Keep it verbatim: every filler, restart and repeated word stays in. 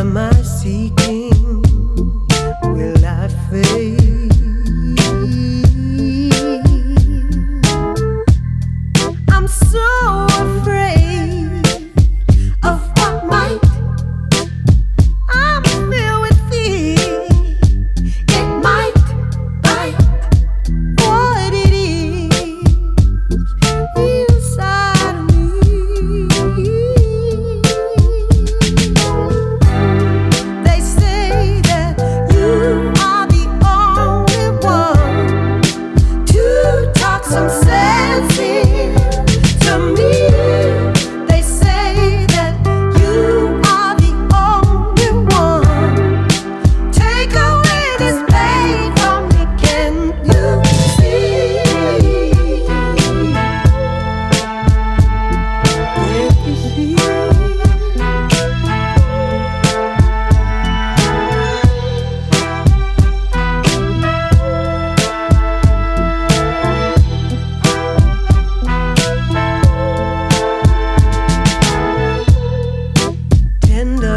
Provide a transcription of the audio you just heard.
am I seeking? Will I fade? I'm so afraid of what might. I'm filled with fear. It might bite what it is inside of me. They say that you are the only one to talk some sense into me. They say that you are the only one. Take away this pain from me, can you see? Can you see? Tender